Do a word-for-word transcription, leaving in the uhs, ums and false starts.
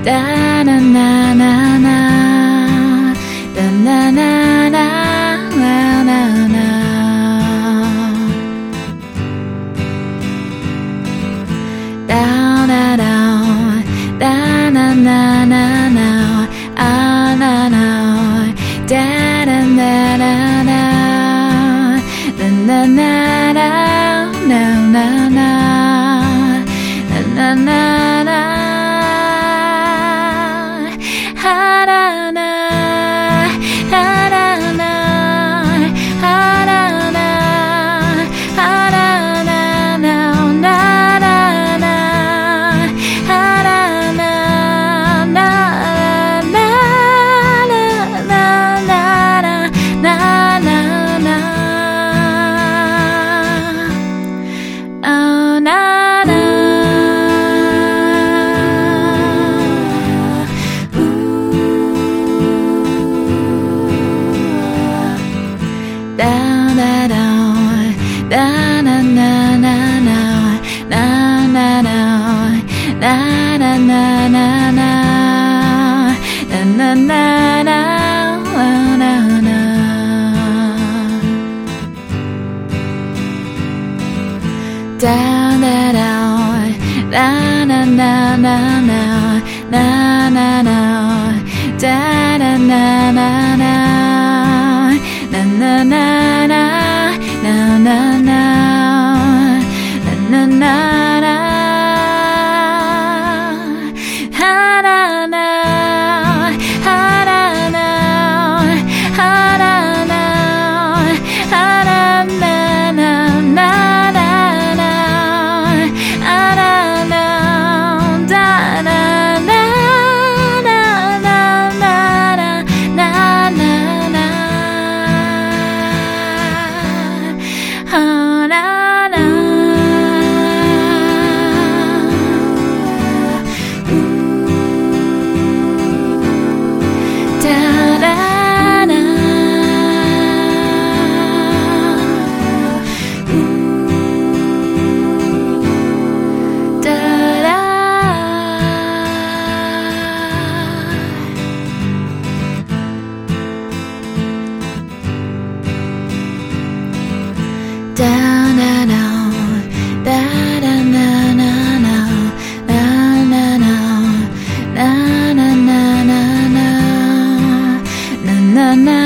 da na na na na, da na na na na na na. Down, down, down, down, na na na na, ah na na, da da da da da, da na na na na na na, na na na, ha da na, ha da na, ha da na, ha da na na na na. Down, down, down, down, na na na na, na na na, na na na na na, na na na na na na. Down, down, down, down, na na na na, na na na, da na na na na. Na na na na na na na na na na, ha da na, ha da na, ha da na, ha da na na na na na, ha da na, da na na na na na na na na. Ha na na, da da na, da da. Down, down, down, da da na na na, na na na, na na na na na, na na na.